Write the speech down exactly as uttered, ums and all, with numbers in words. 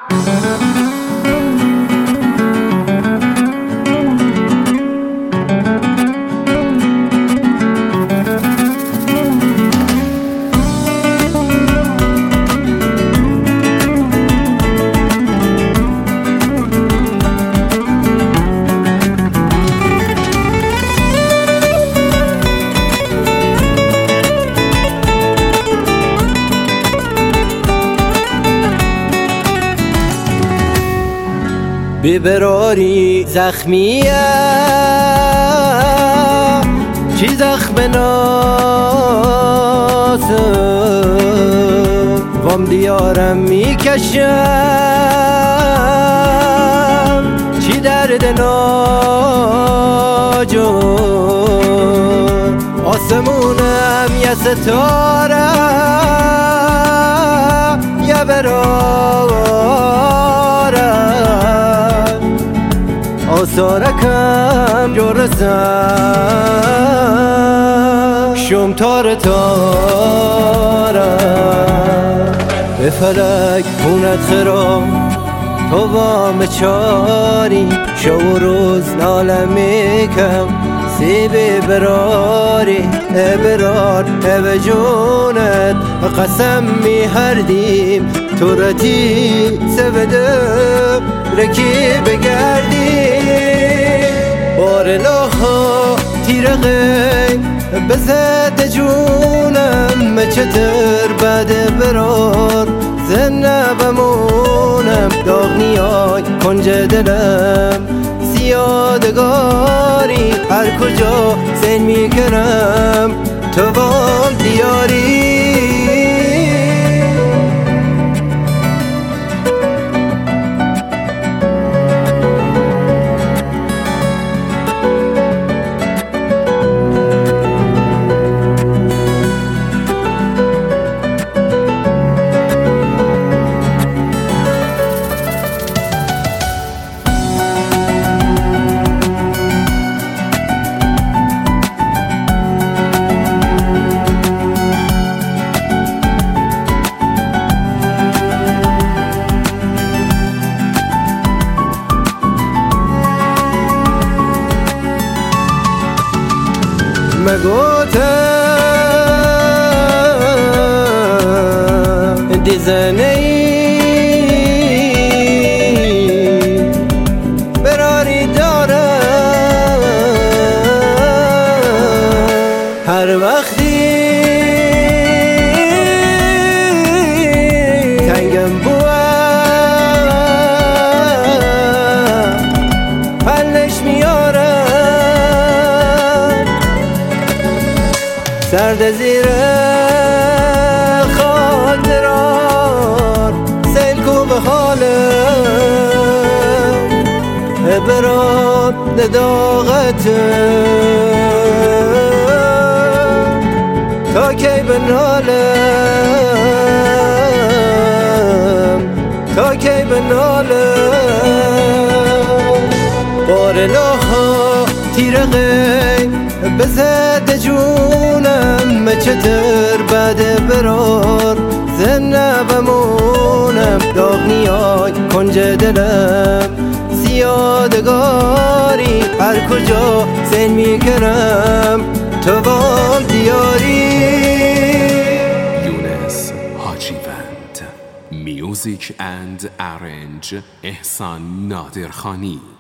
ببراری زخمیه چی زخم ناسه وام دیارم میکشم چی درد ناجور آسمونم یه ستاره یه براره آثارکم جرسم شم تار تارم به فلک خونت خرام تو وام چاری شو روز نالم میکم سیبی براری برار به جونت قسم می هردیم تو رتی سبده رکی بگردی بار لاها تیرقی بزد جونم چتر بده برار زنه بمونم داغ نیای کنج دلم سیادگاری هر کجا سین میکنم تو وام دیاری مگوتم دیزنه ای براری دارم هر وقتی تنگم بوام پلش میارم سرد زیر خاطران سیل کو به حالم برات نداغتم تا کی بنالم تا کی بنالم بار لاها تیرقی بزد جونم چتر بده برار زنه بمونم داغ نیای کنج دلم سیادگاری هر کجا سین میکنم تو وام دیاری. یونس حاجیوند. میوزیک اند ارنج احسان نادرخانی.